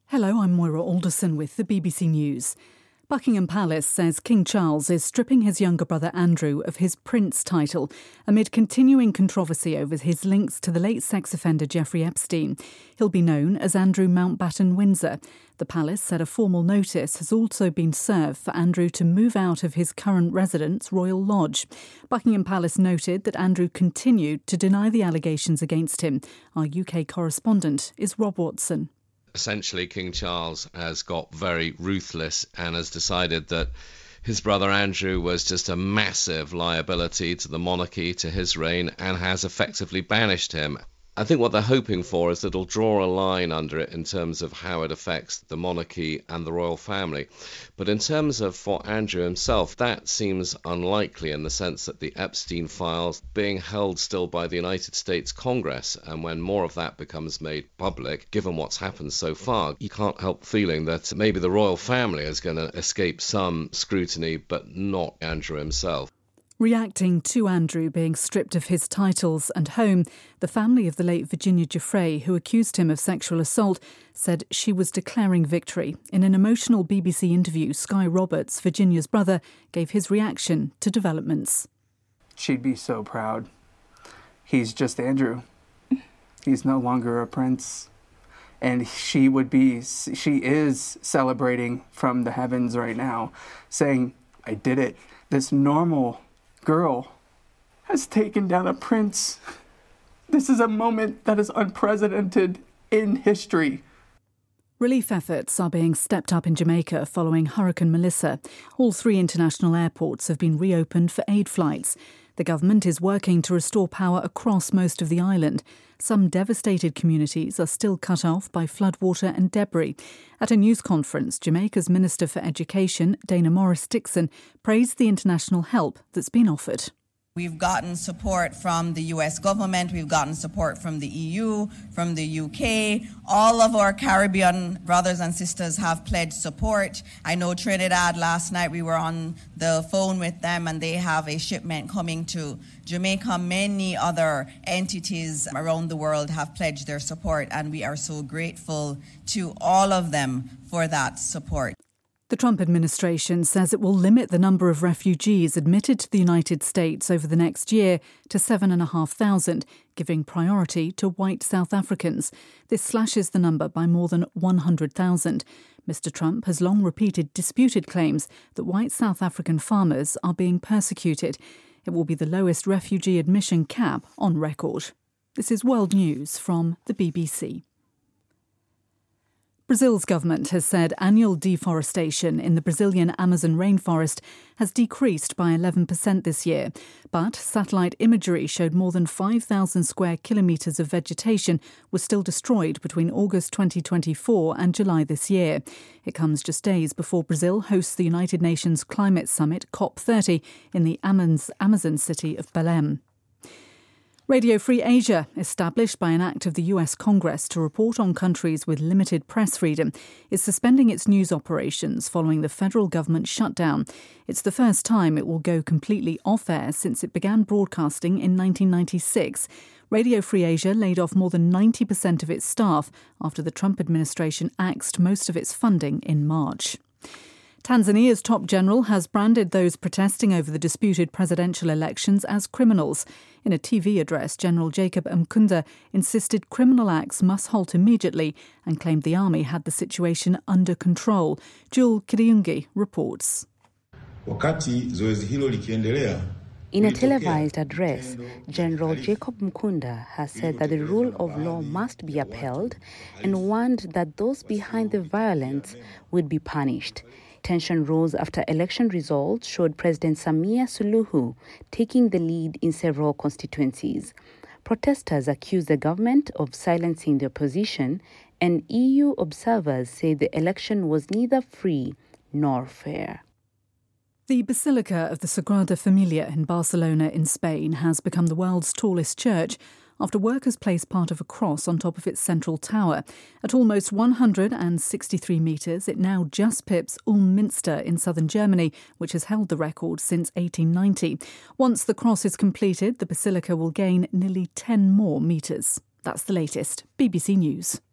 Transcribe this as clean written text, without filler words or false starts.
Hello, I'm Moira Alderson with the BBC News. Buckingham Palace says King Charles is stripping his younger brother Andrew of his Prince title amid continuing controversy over his links to the late sex offender Jeffrey Epstein. He'll be known as Andrew Mountbatten Windsor. The palace said a formal notice has also been served for Andrew to move out of his current residence, Royal Lodge. Buckingham Palace noted that Andrew continued to deny the allegations against him. Our UK correspondent is Rob Watson. Essentially, King Charles has got very ruthless and has decided that his brother Andrew was just a massive liability to the monarchy, to his reign, and has effectively banished him. I think what they're hoping for is that it'll draw a line under it in terms of how it affects the monarchy and the royal family. But in terms of for Andrew himself, that seems unlikely in the sense that the Epstein files being held still by the United States Congress, and when more of that becomes made public, given what's happened so far, you can't help feeling that maybe the royal family is going to escape some scrutiny, but not Andrew himself. Reacting to Andrew being stripped of his titles and home, the family of the late Virginia Giuffre, who accused him of sexual assault, said she was declaring victory. In an emotional BBC interview, Sky Roberts, Virginia's brother, gave his reaction to developments. She'd be so proud. He's just Andrew. He's no longer a prince. And she is celebrating from the heavens right now, saying, I did it. This normal girl has taken down a prince. This is a moment that is unprecedented in history. Relief efforts are being stepped up in Jamaica following Hurricane Melissa. All 3 international airports have been reopened for aid flights. The government is working to restore power across most of the island. Some devastated communities are still cut off by floodwater and debris. At a news conference, Jamaica's Minister for Education, Dana Morris-Dixon, praised the international help that's been offered. We've gotten support from the US government, we've gotten support from the EU, from the UK. All of our Caribbean brothers and sisters have pledged support. I know Trinidad, last night we were on the phone with them and they have a shipment coming to Jamaica. Many other entities around the world have pledged their support, and we are so grateful to all of them for that support. The Trump administration says it will limit the number of refugees admitted to the United States over the next year to 7,500, giving priority to white South Africans. This slashes the number by more than 100,000. Mr. Trump has long repeated disputed claims that white South African farmers are being persecuted. It will be the lowest refugee admission cap on record. This is World News from the BBC. Brazil's government has said annual deforestation in the Brazilian Amazon rainforest has decreased by 11% this year. But satellite imagery showed more than 5,000 square kilometres of vegetation was still destroyed between August 2024 and July this year. It comes just days before Brazil hosts the United Nations Climate Summit COP30 in the Amazon city of Belém. Radio Free Asia, established by an act of the US Congress to report on countries with limited press freedom, is suspending its news operations following the federal government shutdown. It's the first time it will go completely off-air since it began broadcasting in 1996. Radio Free Asia laid off more than 90% of its staff after the Trump administration axed most of its funding in March. Tanzania's top general has branded those protesting over the disputed presidential elections as criminals. In a TV address, General Jacob Mkunda insisted criminal acts must halt immediately and claimed the army had the situation under control. Jewel Kiriungi reports. In a televised address, General Jacob Mkunda has said that the rule of law must be upheld and warned that those behind the violence would be punished. Tension rose after election results showed President Samia Suluhu taking the lead in several constituencies. Protesters accused the government of silencing the opposition, and EU observers say the election was neither free nor fair. The Basilica of the Sagrada Familia in Barcelona in Spain has become the world's tallest church after workers placed part of a cross on top of its central tower. At almost 163 metres, it now just pips Ulm Minster in southern Germany, which has held the record since 1890. Once the cross is completed, the basilica will gain nearly 10 more metres. That's the latest. BBC News.